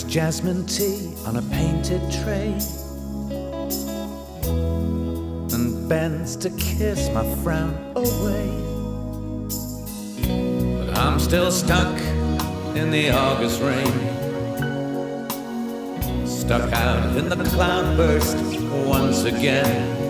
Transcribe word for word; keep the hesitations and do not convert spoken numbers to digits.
jasmine tea on a painted tray and bends to kiss my frown away. But I'm still stuck in the August rain, stuck out in the cloudburst once again.